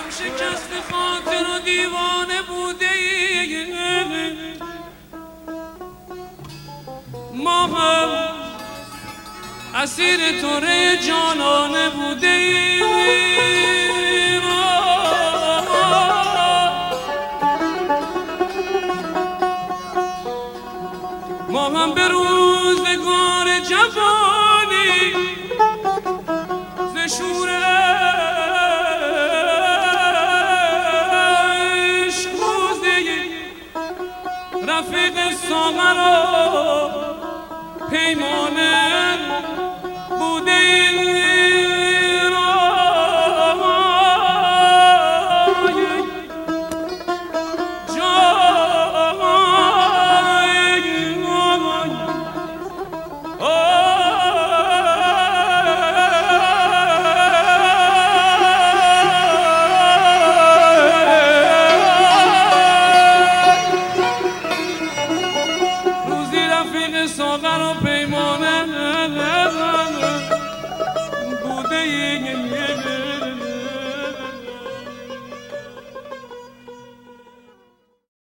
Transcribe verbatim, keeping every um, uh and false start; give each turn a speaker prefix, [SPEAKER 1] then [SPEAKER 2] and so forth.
[SPEAKER 1] شکست خاطر و دیوانه بوده ای، ما هم اسیر توره جانانه بوده ایم. ما هم به روزگار جوانی ز شور عشق بوده ایم. رفیق ساغر و پیمانه